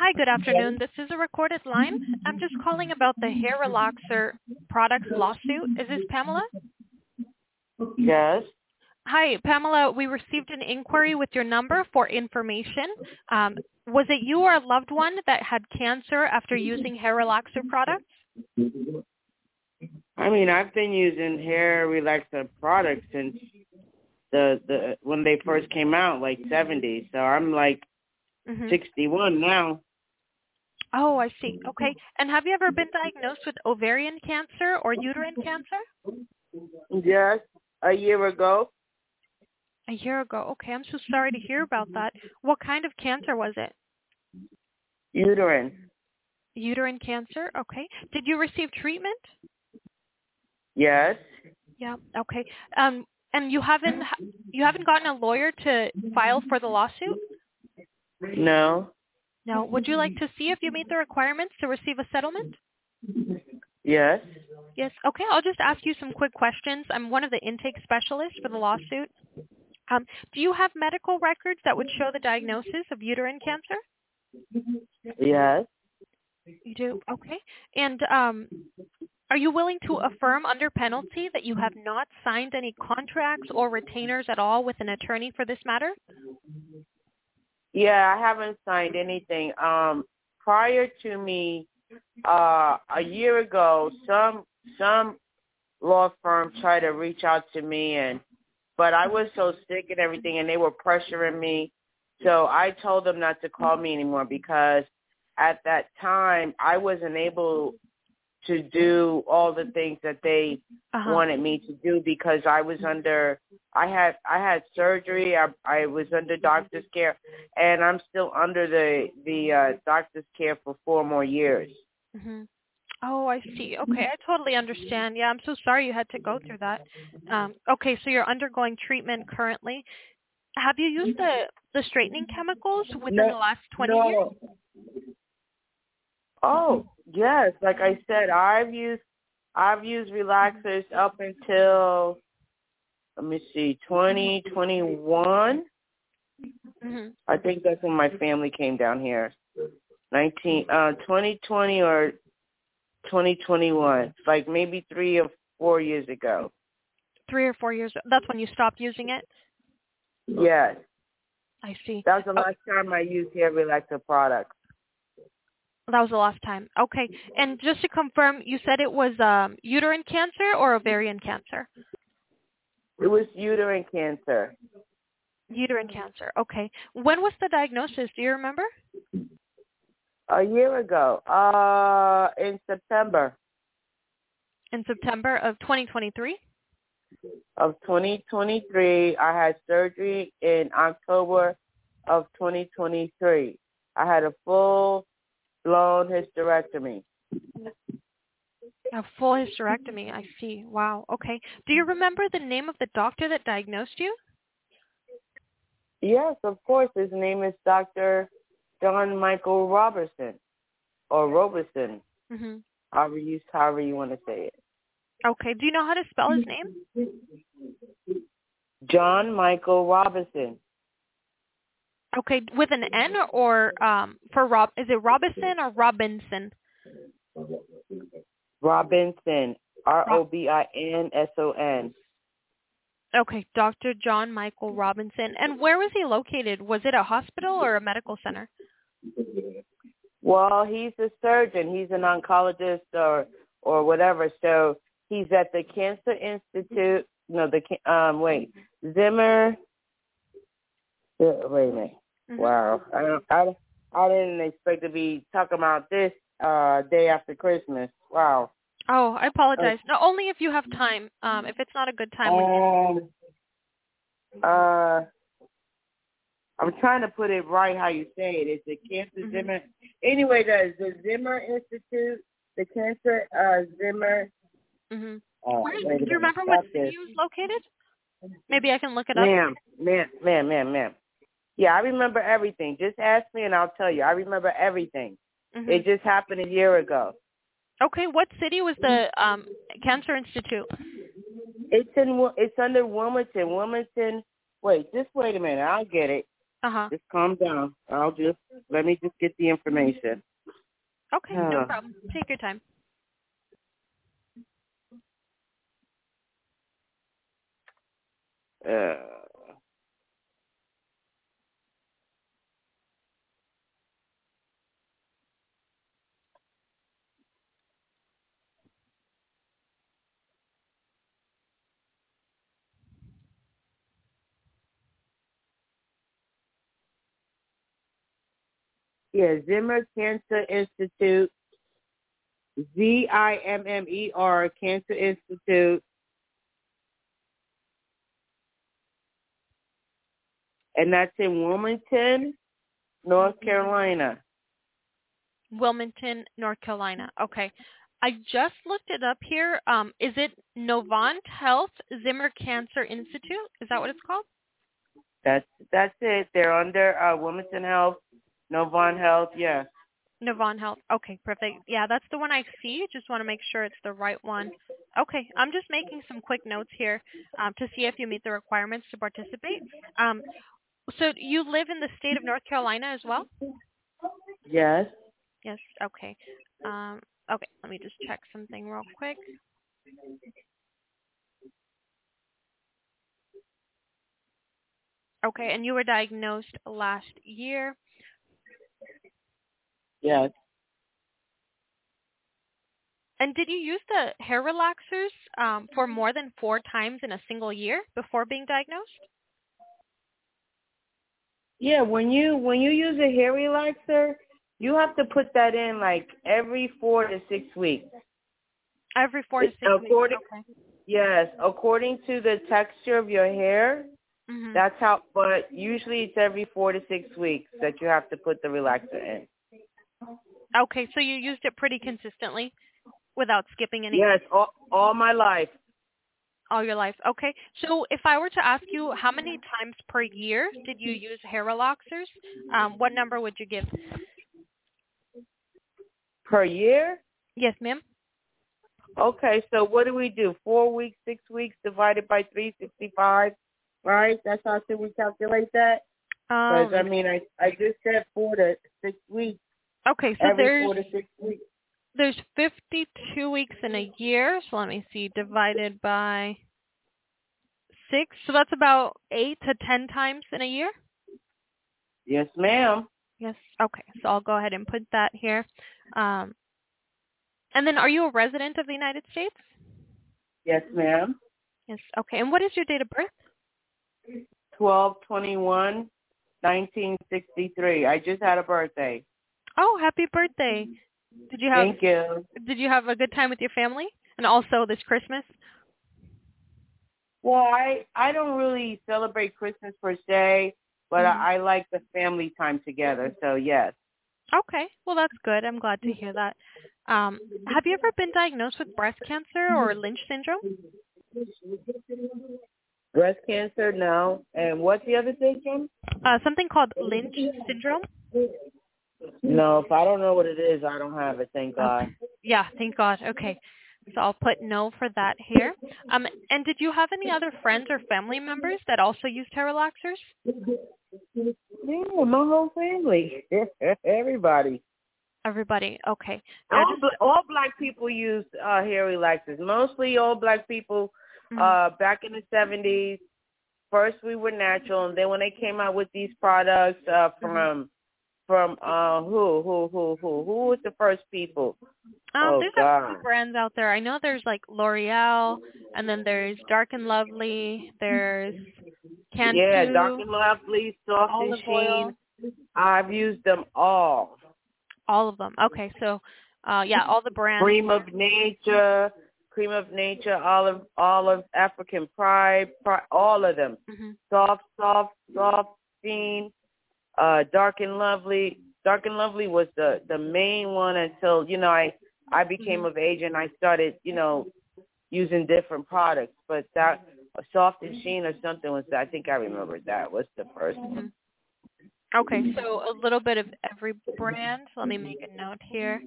Hi, good afternoon. This is a recorded line. I'm just calling about the hair relaxer products lawsuit. Is this Pamela? Yes. Hi, Pamela. We received an inquiry with your number for information. Was it you or a loved one that had cancer after using hair relaxer products? I mean, I've been using hair relaxer products since the when they first came out, like 70s. So I'm like 61 now. Oh, I see. Okay. And have you ever been diagnosed with ovarian cancer or uterine cancer? Yes, a year ago. A year ago. Okay, I'm so sorry to hear about that. What kind of cancer was it? Uterine. Uterine cancer. Okay. Did you receive treatment? Yes. Yeah. Okay. And you haven't gotten a lawyer to file for the lawsuit? No. No. Would you like to see if you meet the requirements to receive a settlement? Yes. Yes. Okay. I'll just ask you some quick questions. I'm one of the intake specialists for the lawsuit. Do you have medical records that would show the diagnosis of uterine cancer? Yes. You do? Okay. And are you willing to affirm under penalty that you have not signed any contracts or retainers at all with an attorney for this matter? Yeah, I haven't signed anything. Prior to me, a year ago, some law firm tried to reach out to me, but I was so sick and everything, and they were pressuring me. So I told them not to call me anymore because at that time I wasn't able to do all the things that they wanted me to do because I had surgery. I was under doctor's care, and I'm still under the doctor's care for 4 more years. Mm-hmm. Oh, I see. Okay, I totally understand. Yeah, I'm so sorry you had to go through that. Okay, so you're undergoing treatment currently. Have you used the straightening chemicals within the last 20 years? Oh, yes. Like I said, I've used relaxers up until, let me see, 2021. I think that's when my family came down here. 2020 or 2021. Like maybe 3 or 4 years ago. 3 or 4 years. That's when you stopped using it? Yes. I see. That was the last time I used hair relaxer products. That was the last time. Okay. And just to confirm, you said it was uterine cancer or ovarian cancer? It was uterine cancer. Uterine cancer. Okay. When was the diagnosis? Do you remember? A year ago. In September. In September of 2023? Of 2023. I had surgery in October of 2023. I had a full-blown hysterectomy. A full hysterectomy. I see. Wow. Okay. Do you remember the name of the doctor that diagnosed you? Yes, of course. His name is Dr. John Michael Robertson, or Robertson. However you want to say it. Okay. Do you know how to spell his name? John Michael Robinson. Okay, with an N or for Rob? Is it Robinson or Robinson? Robinson. Robinson. Okay, Dr. John Michael Robinson. And where was he located? Was it a hospital or a medical center? Well, he's a surgeon. He's an oncologist or whatever. So he's at the Cancer Institute. No, Zimmer. Wait a minute. Wow, I didn't expect to be talking about this day after Christmas. Wow. Oh, I apologize. No, only if you have time. If it's not a good time. I'm trying to put it right how you say it. It's the Cancer Zimmer. Anyway, the Zimmer Institute, the Cancer Zimmer. Do you remember what city it was located? Maybe I can look it up. Ma'am. Yeah, I remember everything. Just ask me and I'll tell you. I remember everything. It just happened a year ago. Okay, what city was the Cancer Institute? It's under Wilmington. Wait a minute. I'll get it. Uh-huh. Just calm down. Let me just get the information. Okay, no problem. Take your time. Uh, Zimmer Cancer Institute, ZIMMER Cancer Institute, and that's in Wilmington, North Carolina. Wilmington, North Carolina. Okay. I just looked it up here. Is it Novant Health Zimmer Cancer Institute? Is that what it's called? That's it. They're under Wilmington Health, Novant Health. Yeah. Novant Health. Okay, perfect. Yeah, that's the one I see. Just want to make sure it's the right one. Okay, I'm just making some quick notes here to see if you meet the requirements to participate. So you live in the state of North Carolina as well? Yes. Yes. Okay. Okay. Let me just check something real quick. Okay, and you were diagnosed last year. Yes. And did you use the hair relaxers for more than 4 times in a single year before being diagnosed? Yeah. When you use a hair relaxer, you have to put that in like every 4 to 6 weeks. Every 4 to 6 weeks. Okay. Yes, according to the texture of your hair, Mm-hmm. that's how. But usually it's every 4 to 6 weeks that you have to put the relaxer in. Okay, so you used it pretty consistently without skipping any. Yes, all my life. All your life. Okay, so if I were to ask you how many times per year did you use hair relaxers, what number would you give? Per year? Yes, ma'am. Okay, so what do we do? 4 weeks, 6 weeks divided by 365, right? That's how should we calculate that? Because I mean, I just said 4 to 6 weeks. Okay, so Every 4 to 6 weeks. there's 52 weeks in a year. So let me see, divided by 6. So that's about 8 to 10 times in a year. Yes, ma'am. Yes. Okay. So I'll go ahead and put that here. And then, are you a resident of the United States? Yes, ma'am. Yes. Okay. And what is your date of birth? 12/21/1963. I just had a birthday. Oh, happy birthday! Thank you. Did you have a good time with your family? And also this Christmas? Well, I don't really celebrate Christmas per se, but I like the family time together. So yes. Okay. Well, that's good. I'm glad to hear that. Have you ever been diagnosed with breast cancer or Lynch syndrome? Breast cancer, no. And what's the other thing, Kim? Something called Lynch syndrome. No, if I don't know what it is, I don't have it. Thank God. Okay. Yeah, thank God. Okay. So I'll put no for that here. And did you have any other friends or family members that also used hair relaxers? Yeah, my whole family. Everybody. Everybody. Okay. All black people use hair relaxers. Mostly all black people back in the 70s. First we were natural, and then when they came out with these products from who was the first people? There's a few brands out there. I know there's like L'Oreal, and then there's Dark and Lovely. There's Cantu. Yeah, Dark and Lovely, Soft and Sheen. I've used them all. All of them. Okay, so yeah, all the brands. Cream of Nature, Olive, African Pride, all of them. Soft, Sheen, Dark and Lovely. Dark and Lovely was the main one until, I became of age and I started, using different products. But that Soft and Sheen or something was, I think I remember that was the first one. Okay, so a little bit of every brand. Let me make a note here.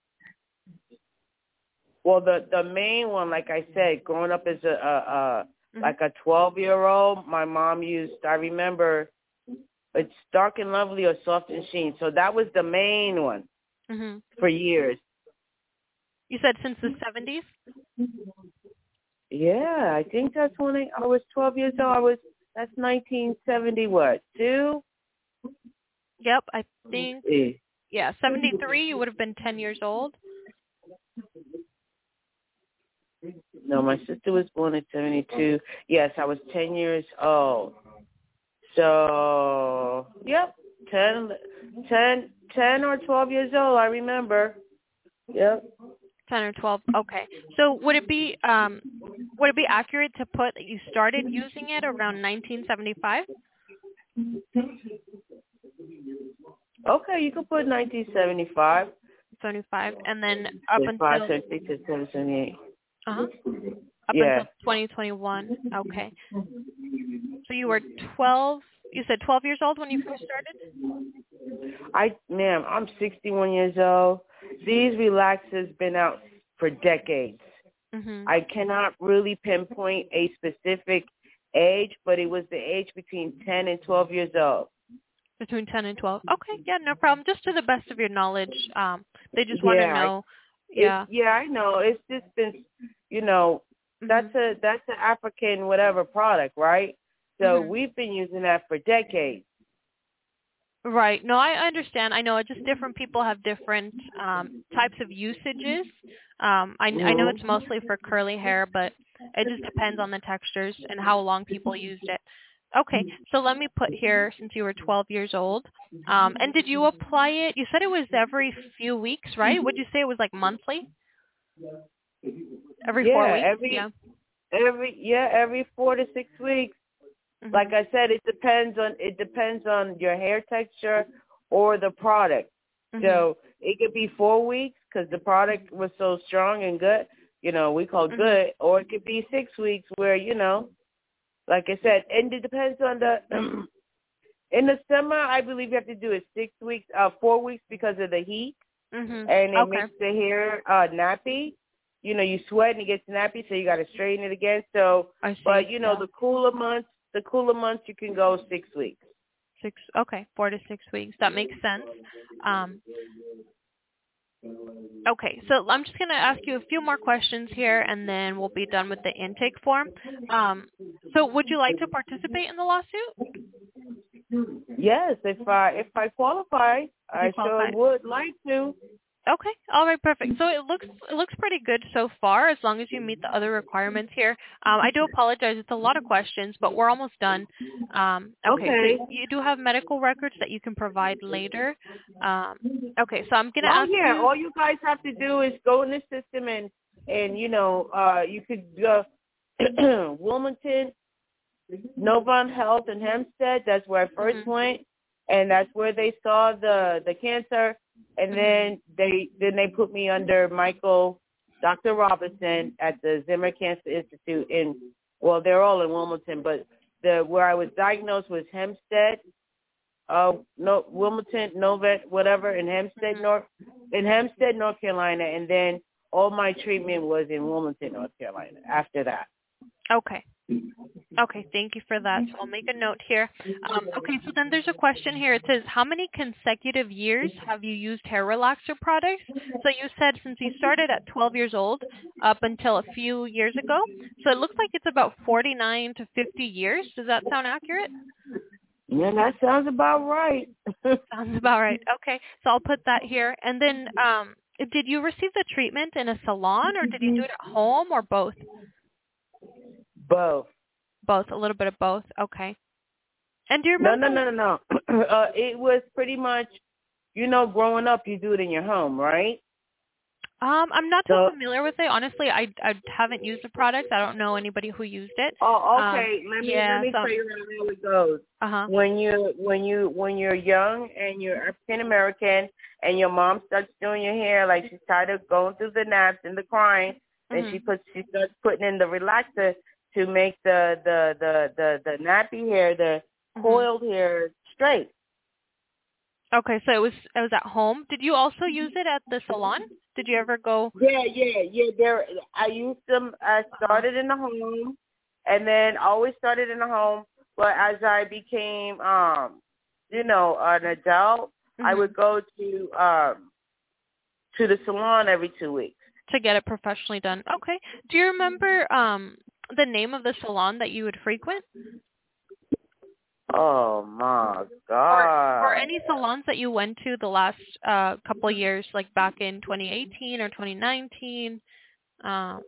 Well, the main one, like I said, growing up as like a 12-year-old, my mom used. I remember It's Dark and Lovely or Soft and Sheen. So that was the main one for years. You said since the 70s? Yeah, I think that's when I was 12 years old. That's 1970 what? 2? Yep, I think, yeah, 73, you would have been 10 years old. No, my sister was born in 72. Yes, I was 10 years old. So, yep, 10 or 12 years old, I remember. Yep. 10 or 12. Okay. So would it be accurate to put that you started using it around 1975? Okay, you can put 1975. 75, and then up until 76 to 78. Up until 2021. Okay. So you were 12. You said 12 years old when you first started? Ma'am, I'm 61 years old. These relaxers been out for decades. I cannot really pinpoint a specific age, but it was the age between 10 and 12 years old. Between 10 and 12. Okay, yeah, no problem. Just to the best of your knowledge, they just want to know. I know. It's just been, that's an African whatever product, right? So we've been using that for decades. Right. No, I understand. I know it's just different people have different types of usages. I know it's mostly for curly hair, but it just depends on the textures and how long people used it. Okay, so let me put here, since you were 12 years old, and did you apply it? You said it was every few weeks, right? Would you say it was like monthly? Every 4 weeks? Every 4 to 6 weeks. Like I said, it depends on your hair texture or the product. So it could be 4 weeks because the product was so strong and good, we call it good, or it could be 6 weeks where, like I said, and it depends on in the summer, I believe you have to do it 4 weeks because of the heat, and it makes the hair nappy. You sweat and it gets nappy, so you got to straighten it again. So, but the cooler months you can go 6 weeks. 4 to 6 weeks. That makes sense. Okay, so I'm just going to ask you a few more questions here, and then we'll be done with the intake form. So would you like to participate in the lawsuit? Yes, if I qualify, I sure would like to. Okay, all right, perfect. So it looks pretty good so far, as long as you meet the other requirements here. I do apologize; it's a lot of questions, but we're almost done. Okay. So you do have medical records that you can provide later. Okay, so I'm gonna ask you. All you guys have to do is go in the system and you could go Wilmington, Novant Health in Hempstead. That's where I first went, and that's where they saw the cancer. And then they put me under Dr. Robinson at the Zimmer Cancer Institute they're all in Wilmington, but where I was diagnosed was Hempstead, Wilmington, Novant, whatever, in Hempstead, North Carolina, and then all my treatment was in Wilmington, North Carolina after that. Okay, thank you for that. So I'll make a note here. Okay, so then there's a question here. It says, how many consecutive years have you used hair relaxer products? So you said since you started at 12 years old up until a few years ago. So it looks like it's about 49 to 50 years. Does that sound accurate? Yeah, that sounds about right. Sounds about right. Okay, so I'll put that here. And then did you receive the treatment in a salon, or did you do it at home, or both? Both. Both, a little bit of both. Okay. And do you remember? No. It was pretty much, growing up, you do it in your home, right? I'm not too familiar with it. Honestly, I haven't used the product. I don't know anybody who used it. Oh, okay. Let me tell you how it goes. When you're young and you're African American and your mom starts doing your hair, like she's tired of going through the naps and the crying, and she starts putting in the relaxer to make the nappy hair, the coiled hair straight. Okay, so it was at home. Did you also use it at the salon? Did you ever go? Yeah. I used them. I started in the home, and then always started in the home. But as I became an adult, I Mhm. would go to the salon every 2 weeks. To get it professionally done. Okay. Do you remember the name of the salon that you would frequent? Oh my Or God. any salons that you went to the last couple of years, like back in 2018 or 2019, um,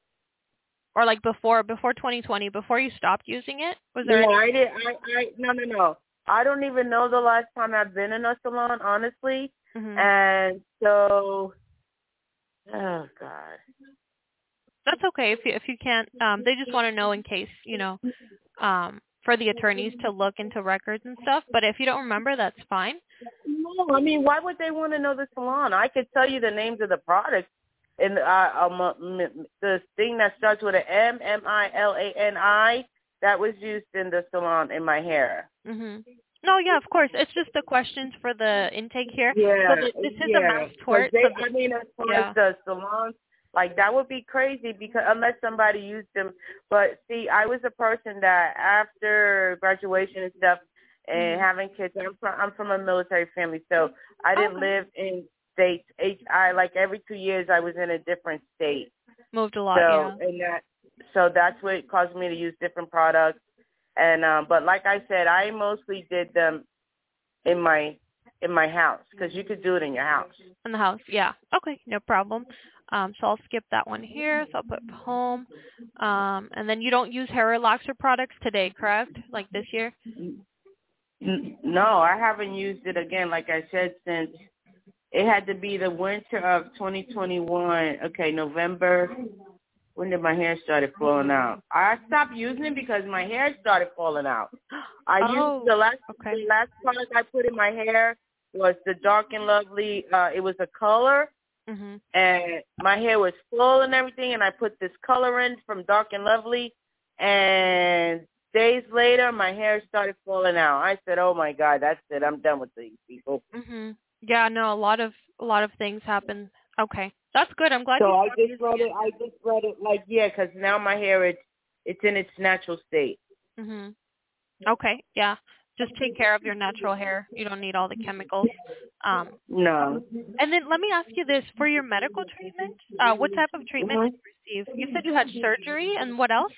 or like before 2020, before you stopped using it? Was there No, any? I did. No. I don't even know the last time I've been in a salon, honestly. Mhm. And so, oh God. That's okay if you can't. They just want to know in case for the attorneys to look into records and stuff. But if you don't remember, that's fine. No, I mean, why would they want to know the salon? I could tell you the names of the products. And the thing that starts with an Milani, that was used in the salon in my hair. Mhm. No, yeah, of course. It's just the questions for the intake here. So Yeah, this is a yeah. mass Because tort. So as far as yeah. the salons, like that would be crazy because unless somebody used them. But see, I was a person that after graduation and stuff and Mhm. having kids, I'm from a military family, so I didn't Okay. live in states. I like every 2 years I was in a different state. Moved a lot, So yeah. that's what caused me to use different products. And but like I said, I mostly did them in my house because you could do it in your house. In the house, yeah. Okay, no problem. So I'll skip that one here. So I'll put home. And then you don't use hair relaxer products today, correct? Like this year? No, I haven't used it again. Like I said, since it had to be the winter of 2021. Okay, November. When did my hair started falling out? I stopped using it because my hair started falling out. I used Oh, okay. the last product I put in my hair was the Dark and Lovely. It was a color, Mhm. and my hair was full and everything. And I put this color in from Dark and Lovely, and days later my hair started falling out. I said, "Oh my God, that's it. I'm done with these people." Mhm. Yeah, no, a lot of things happen. Okay. That's good. I'm glad So you I stopped just using let it. it like, yeah, because now my hair, it's in its natural state. Mhm. Okay. Yeah. Just take care of your natural hair. You don't need all the chemicals. Um No. and then let me ask you this, for your medical treatment, what type of treatment Hmm. did you receive? You said you had surgery and what else?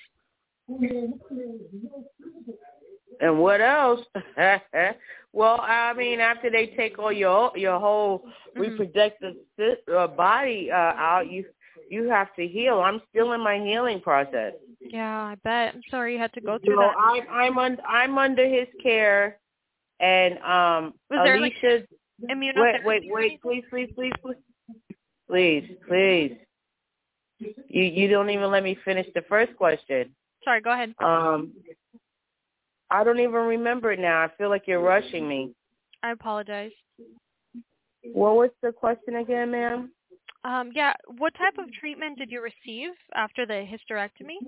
And what else? Well, I mean, after they take all your whole Mhm. reproductive body out, you have to heal. I'm still in my healing process. Yeah, I bet. I'm sorry you had to go through So that. I'm under his care, and Was there like Alicia. immunotherapy or Wait, anything? please. You don't even let me finish the first question. Sorry, go ahead. I don't even remember it now. I feel like you're rushing me. I apologize. What was the question again, ma'am? Yeah, what type of treatment did you receive after the hysterectomy?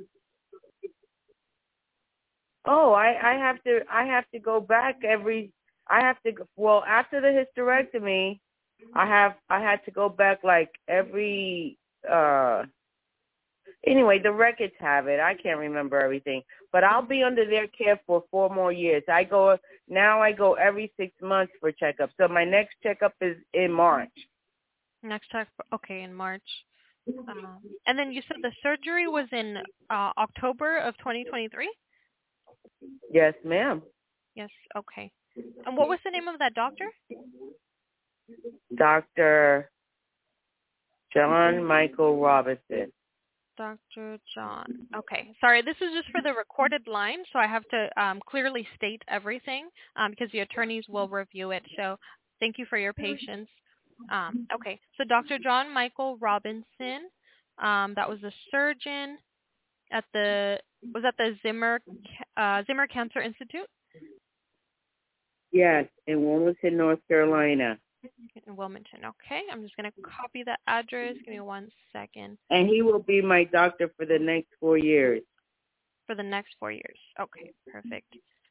Oh, I have to go back well, after the hysterectomy, I had to go back like every anyway, the records have it. I can't remember everything. But I'll be under their care for 4 more years. I go every 6 months for checkup. So my next checkup is in March. Next check, okay, in March. And then you said the surgery was in October of 2023? Yes, ma'am. Yes, okay. And what was the name of that doctor? Dr. John Michael Robinson. Dr. John. Okay. Sorry, this is just for the recorded line, so I have to clearly state everything because the attorneys will review it. So thank you for your patience. Okay. So Dr. John Michael Robinson, that was a surgeon at the Zimmer Cancer Institute Yes, in Wilmington, North Carolina. in Wilmington. Okay. I'm just going to copy the address. Give me 1 second. And he will be my doctor for the next 4 years. For the next 4 years. Okay. Perfect.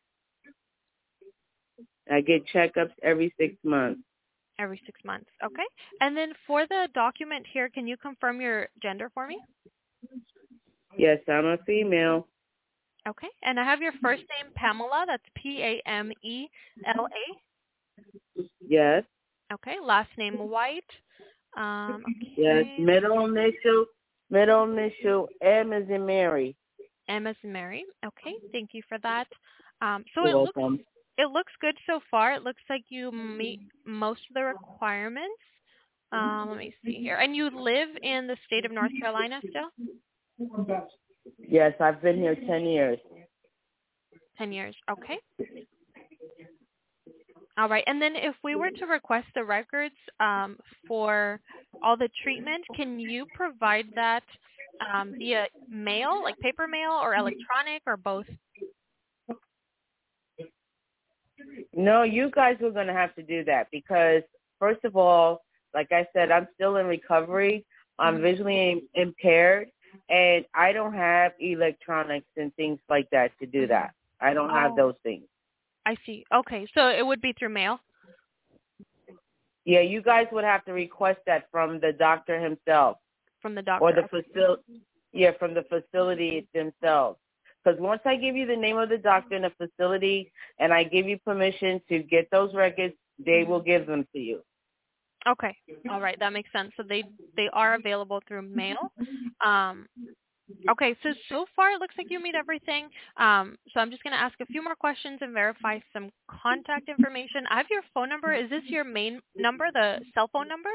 I get checkups every 6 months. Every 6 months. Okay. And then for the document here, can you confirm your gender for me? Yes, I'm a female. Okay. And I have your first name, Pamela. That's Pamela. Yes. Okay. Last name, White. Yes. Okay. Middle initial M as in Mary. M as in Mary. Okay. Thank you for that. So You're welcome. it looks good so far. It looks like you meet most of the requirements. Let me see here. And you live in the state of North Carolina still? Yes, I've been here 10 years. 10 years. Okay. All right. And then if we were to request the records for all the treatment, can you provide that via mail, like paper mail or electronic or both? No, you guys were going to have to do that because, first of all, like I said, I'm still in recovery. I'm visually impaired, and I don't have electronics and things like that to do that. I don't have those things. I see. Okay. So it would be through mail? Yeah, you guys would have to request that from the doctor himself. From the doctor? Or the facility. Yeah, from the facility themselves. Because once I give you the name of the doctor and the facility and I give you permission to get those records, they will give them to you. Okay. All right. That makes sense. So they are available through mail. Okay. So far it looks like you meet everything. So I'm just going to ask a few more questions and verify some contact information. I have your phone number. Is this your main number, the cell phone number,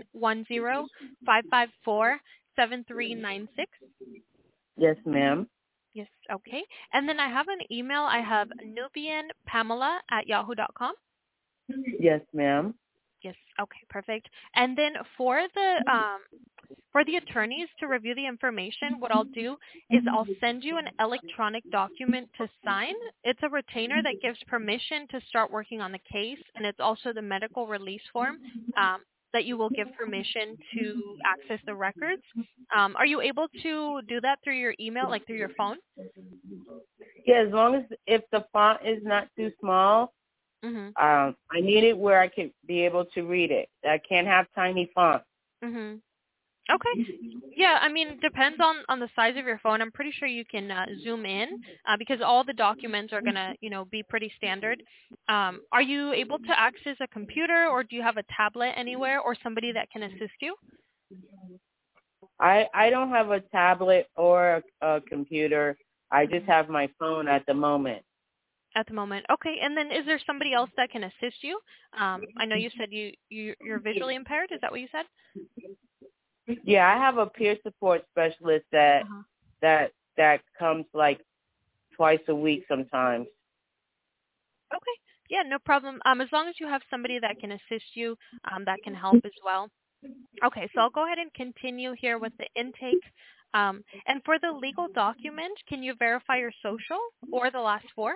910-554-7396? Yes, ma'am. Yes. Okay. And then I have an email. I have nubianpamela@yahoo.com. Yes, ma'am. Yes. Okay. Perfect. And then for the attorneys to review the information, what I'll do is I'll send you an electronic document to sign. It's a retainer that gives permission to start working on the case, and it's also the medical release form that you will give permission to access the records. Are you able to do that through your email, like through your phone? Yeah, as long as if the font is not too small, I need it where I can be able to read it. I can't have tiny font. Okay. Yeah, I mean, depends on the size of your phone. I'm pretty sure you can zoom in because all the documents are gonna, be pretty standard. Are you able to access a computer, or do you have a tablet anywhere, or somebody that can assist you? I don't have a tablet or a computer. I just have my phone at the moment. At the moment. Okay. And then is there somebody else that can assist you? I know you said you're visually impaired. Is that what you said? Yeah, I have a peer support specialist that comes like twice a week sometimes. Okay. Yeah, no problem. As long as you have somebody that can assist you, that can help as well. Okay, so I'll go ahead and continue here with the intake. And for the legal document, can you verify your social or the last four?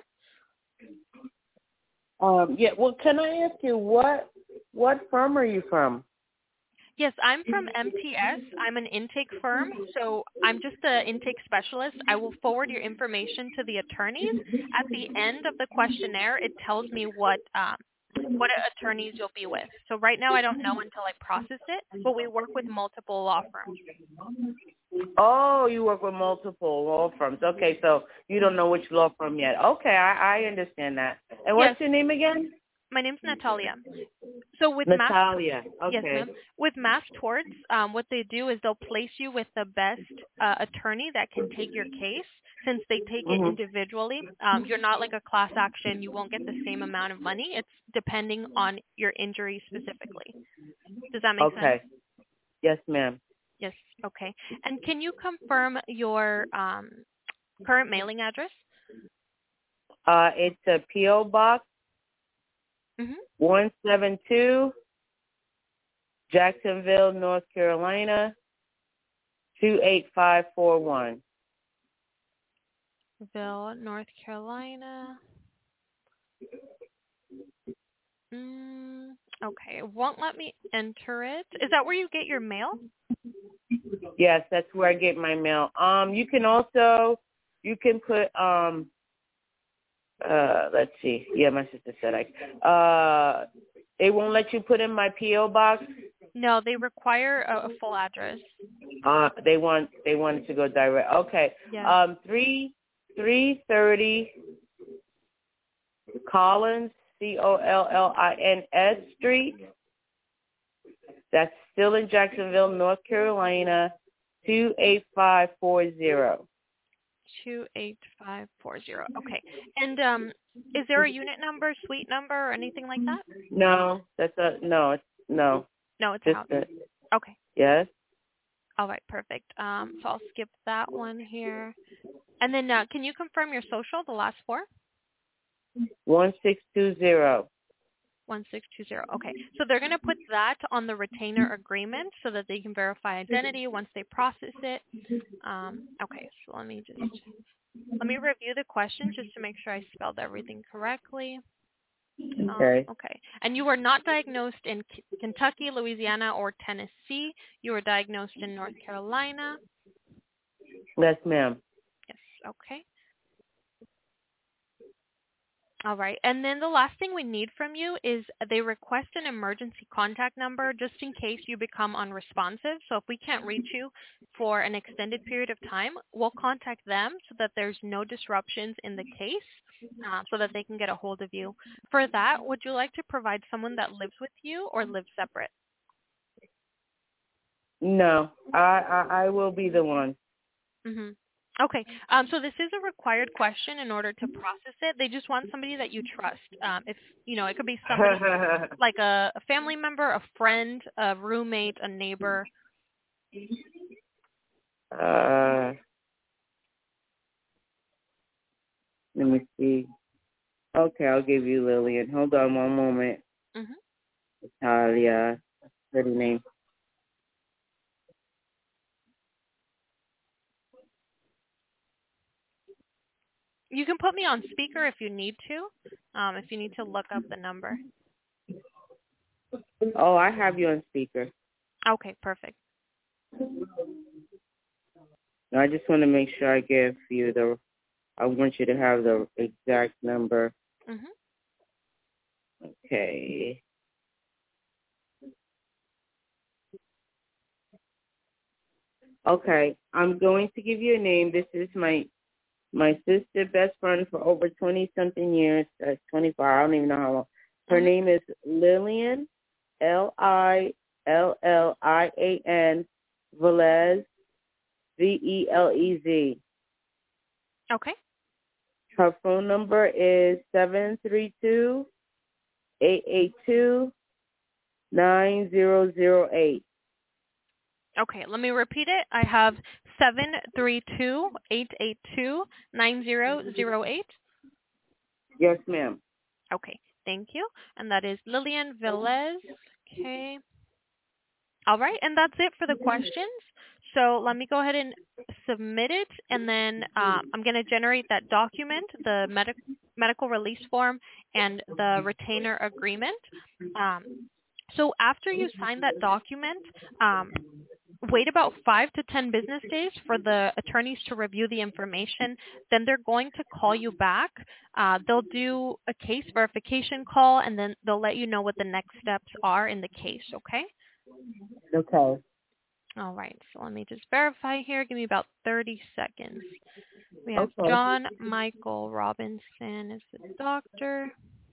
Yeah. Well, can I ask you what firm are you from? Yes, I'm from MTS. I'm an intake firm, so I'm just an intake specialist. I will forward your information to the attorneys. At the end of the questionnaire, it tells me what attorneys you'll be with. So right now I don't know until I process it, but we work with multiple law firms. Oh, you work with multiple law firms. Okay, so you don't know which law firm yet. Okay, I understand that. And what's your name again? My name's Natalia. So with Natalia. Okay. Yes, ma'am. With Mass Torts, what they do is they'll place you with the best attorney that can take your case. Since they take it individually, you're not like a class action. You won't get the same amount of money. It's depending on your injury specifically. Does that make sense? Okay. Yes, ma'am. Yes. Okay. And can you confirm your current mailing address? It's a P.O. Box 172, Jacksonville, North Carolina 28541. North Carolina. Okay, it won't let me enter it. Is that where you get your mail? Yes, that's where I get my mail. You can put let's see. Yeah, my sister said it won't let you put in my P.O. box. No, they require a full address. They want it to go direct. Okay. Yeah. 330 Collins, Collins Street. That's still in Jacksonville, North Carolina, 28540. 28540. Okay. And is there a unit number, suite number, or anything like that? No, no. No, it's a house. Okay. Yes. All right, perfect. So I'll skip that one here. And then can you confirm your social, the last four? 1620. 1620. Okay. So they're going to put that on the retainer agreement so that they can verify identity once they process it. Okay. So let me review the questions just to make sure I spelled everything correctly. Okay. Okay. And you were not diagnosed in Kentucky, Louisiana, or Tennessee. You were diagnosed in North Carolina. Yes, ma'am. Yes. Okay. All right. And then the last thing we need from you is they request an emergency contact number just in case you become unresponsive. So if we can't reach you for an extended period of time, we'll contact them so that there's no disruptions in the case so that they can get a hold of you. For that, would you like to provide someone that lives with you or lives separate? No, I will be the one. Mm-hmm. Okay, so this is a required question in order to process it. They just want somebody that you trust. If it could be somebody like a family member, a friend, a roommate, a neighbor. Let me see. Okay, I'll give you Lillian. Hold on one moment. Mm-hmm. Italia, pretty name. You can put me on speaker if you need to. If you need to look up the number. Oh, I have you on speaker. Okay, perfect. No, I just want to make sure I give you I want you to have the exact number. Mm-hmm. Okay. Okay, I'm going to give you a name. This is my sister, best friend for over 20-something years. 25, I don't even know how long. Her name is Lillian, Lillian, Velez, Velez. Okay. Her phone number is 732-882-9008. Okay, let me repeat it. I have 732-882-9008. Yes, ma'am. Okay, thank you. And that is Lillian Velez. Okay. All right, and that's it for the questions. So let me go ahead and submit it, and then I'm going to generate that document, the medical release form, and the retainer agreement. So after you sign that document, wait about 5 to 10 business days for the attorneys to review the information. Then they're going to call you back. They'll do a case verification call, and then they'll let you know what the next steps are in the case, okay? Okay. All right, so let me just verify here. Give me about 30 seconds. We have Okay. John Michael Robinson is the doctor.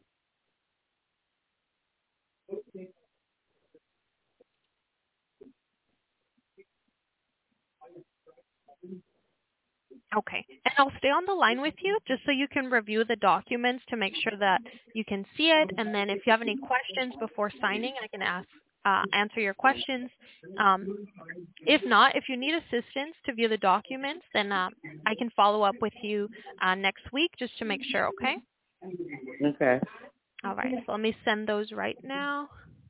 Okay, and I'll stay on the line with you just so you can review the documents to make sure that you can see it. And then if you have any questions before signing, I can answer your questions. If not, if you need assistance to view the documents, then I can follow up with you next week just to make sure, okay? Okay. All right, so let me send those right now.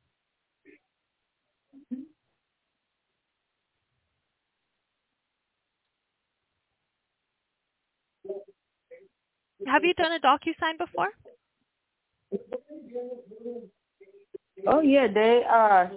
Have you done a DocuSign before? Oh, yeah, they are,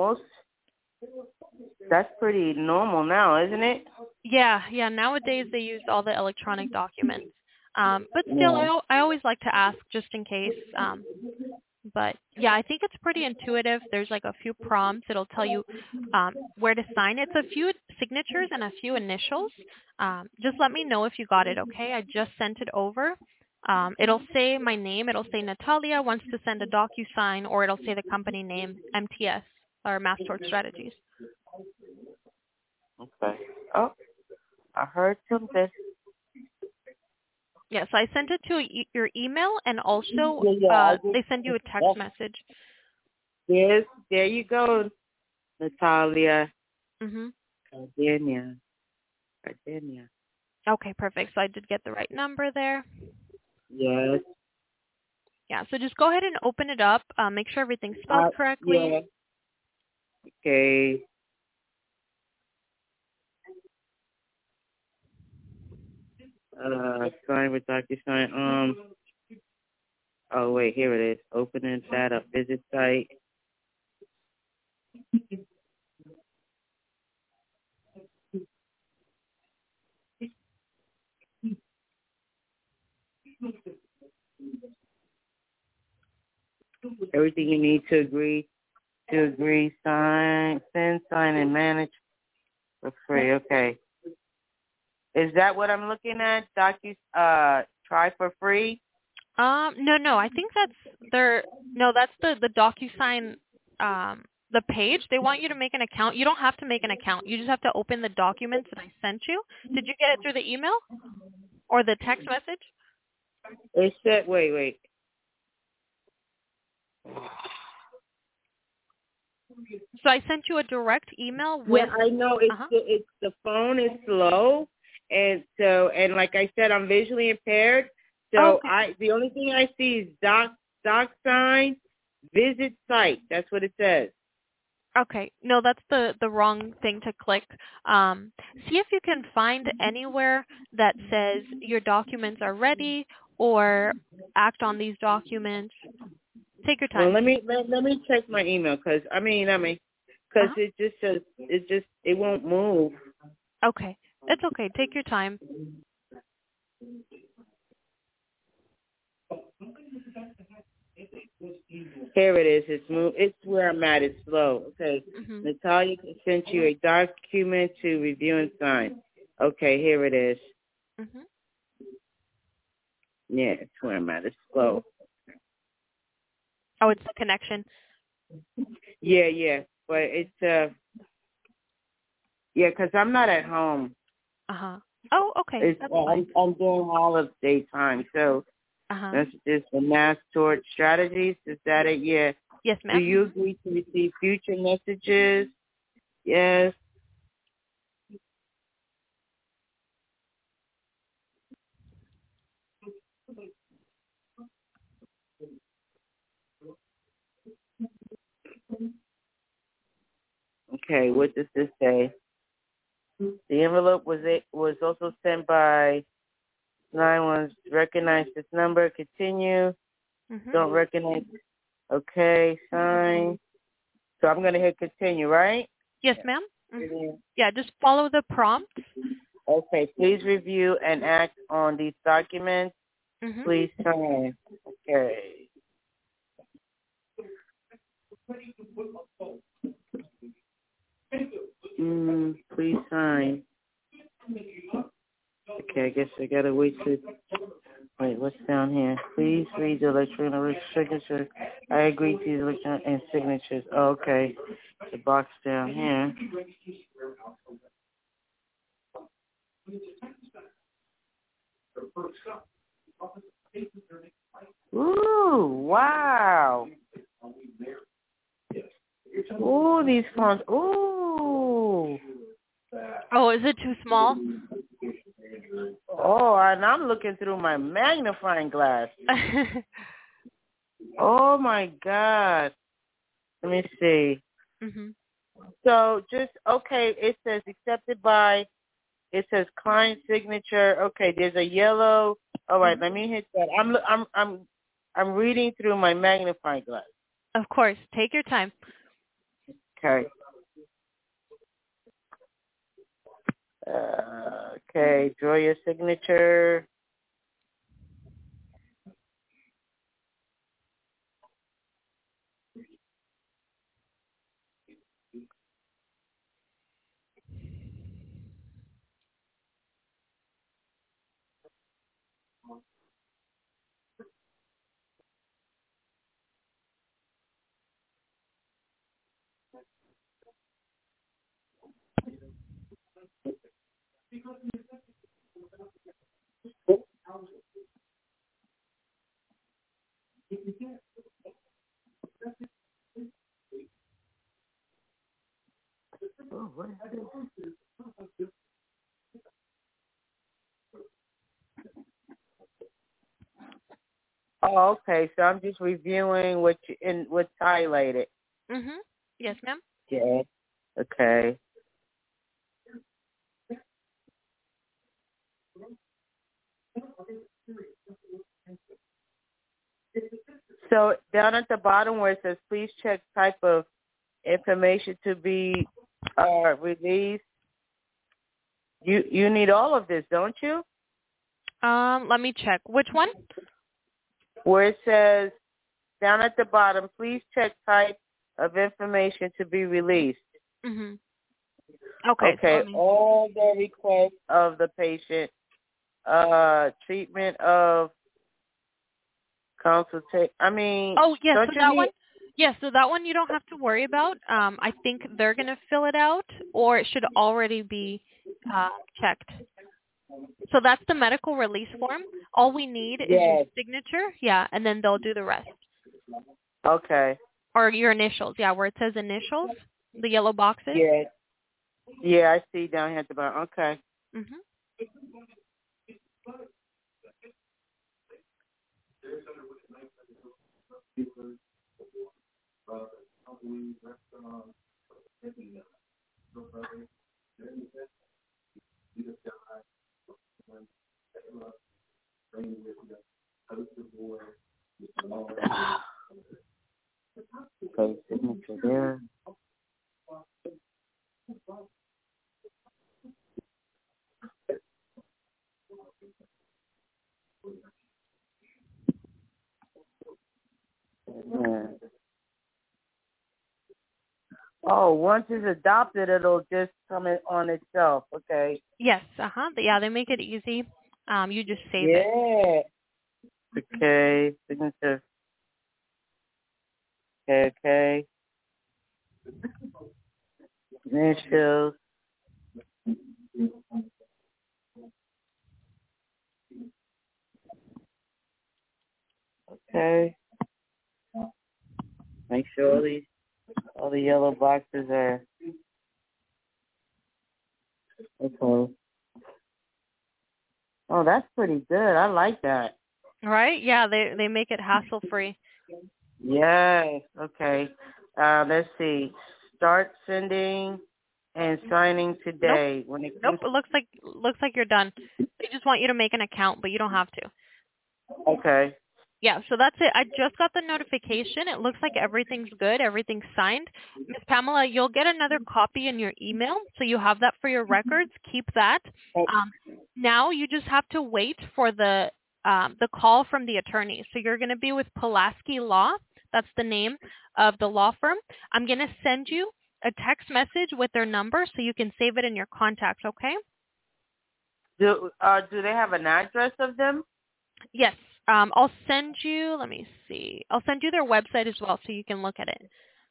that's pretty normal now, isn't it? Yeah. Nowadays they use all the electronic documents. But still, I always like to ask just in case But yeah, I think it's pretty intuitive. There's like a few prompts. It'll tell you where to sign. It's a few signatures and a few initials. Just let me know if you got it, okay? I just sent it over. It'll say my name. It'll say Natalia wants to send a DocuSign, or it'll say the company name, MTS, or Mass Tort Strategies. Okay. Oh, I heard something. Yes, I sent it to your email, and also Yeah. they send you a text message. Yes, there you go, Natalia. Mm-hmm. Gardenia. Okay, perfect. So I did get the right number there. Yes. Yeah, so just go ahead and open it up. Make sure everything's spelled correctly. Yeah. Okay. Sign with DocuSign. Oh wait, here it is. Opening that up. Visit site. Everything you need to agree. Sign, send, sign, and manage for free. Okay. Is that what I'm looking at? Try for free? No. I think that's the DocuSign the page. They want you to make an account. You don't have to make an account. You just have to open the documents that I sent you. Did you get it through the email or the text message? It said, wait. So I sent you a direct email with. Yeah, I know. It's the phone is slow, and like I said, I'm visually impaired. So Okay. the only thing I see is doc sign, visit site. That's what it says. Okay. No, that's the wrong thing to click. See if you can find anywhere that says your documents are ready or act on these documents. Take your Well, time. let me check my email because it just says it won't move. Okay. It's okay. Take your time. Here it is. It's where I'm at. It's slow. Okay. Mm-hmm. Natalia sent you a document to review and sign. Okay, here it is. Mm-hmm. Yeah, it's where I'm at. It's slow. Oh, it's the connection. Yeah. But it's because I'm not at home. Uh-huh. Oh, okay. That's fine. I'm doing holiday time, so Uh-huh. that's just the Mass Tort Strategies. Is that it? Yeah. Yes, Do ma'am. you agree to receive future messages? Yes. Okay. What does this say? The envelope was also sent by 91. Recognize this number. Continue. Mm-hmm. Don't recognize. Okay. Sign. So I'm gonna hit continue, right? Yes, ma'am. Mm-hmm. Yeah, just follow the prompts. Okay. Please review and act on these documents. Mm-hmm. Please sign. Okay. Please sign. Okay, I guess I gotta wait. What's down here? Please read the electronic signature. I agree to the electronic and signatures. Oh, okay. The box down here. Ooh, wow. Ooh, these fonts. Ooh. Oh, is it too small? Oh, and I'm looking through my magnifying glass. Oh my God. Let me see. Mm-hmm. So okay, it says accepted by, it says client signature. Okay, there's a yellow. All right, Mm-hmm. let me hit that. I'm reading through my magnifying glass. Of course. Take your time. Okay. Okay, draw your signature. Oh, what is this? Oh, okay. So I'm just reviewing what's highlighted. Mhm. Yes, ma'am. Yeah. Okay. So down at the bottom where it says please check type of information to be released, you need all of this, don't you? Let me check. Which one? Where it says down at the bottom, please check type of information to be released. Mhm. Okay, so Okay, let me. all the requests of the patient, treatment of consultation. I mean, Oh, yes, don't so you that one. need? Yes, so that one you don't have to worry about. I think they're gonna fill it out, or it should already be checked. So that's the medical release form. All we need is your Yes. signature, yeah, and then they'll do the rest. Okay. Or your initials, yeah, where it says initials, the yellow boxes. Yeah. Yeah, I see down here at the bottom. Okay. Mhm. Okay, signature there. Yeah. Oh, once it's adopted, it'll just come in on itself. Okay. Yes, yeah, they make it easy. You just save it. Yeah. Okay. Signature. Okay. Okay. Initials. Okay. Make sure all the yellow boxes are okay. Oh, that's pretty good. I like that. Right? Yeah, they make it hassle free. Yes. Okay. Let's see. Start sending and signing Nope. today. When it Nope. comes. It looks like you're done. They just want you to make an account, but you don't have to. Okay. Yeah, so that's it. I just got the notification. It looks like everything's good. Everything's signed. Miss Pamela, you'll get another copy in your email, so you have that for your records. Keep that. Um, now you just have to wait for the call from the attorney. So you're going to be with Pulaski Law. That's the name of the law firm. I'm going to send you a text message with their number so you can save it in your contacts, okay? Do they have an address of them? Yes. I'll send you, let me see. I'll send you their website as well so you can look at it.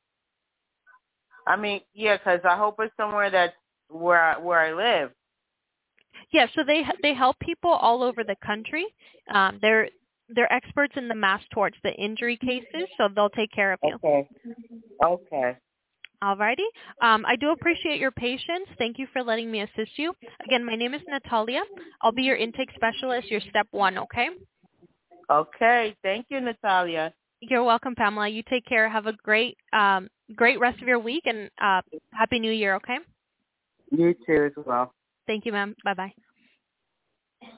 I mean, yeah, 'cause I hope it's somewhere that's where I live. Yeah, so they help people all over the country. They're experts in the mass torts, the injury cases, so they'll take care of you. Okay. Okay. Alrighty. I do appreciate your patience. Thank you for letting me assist you. Again, my name is Natalia. I'll be your intake specialist, your step 1, okay? Okay. Thank you, Natalia. You're welcome, Pamela. You take care. Have a great rest of your week, and Happy New Year, okay? You too as well. Thank you, ma'am. Bye-bye.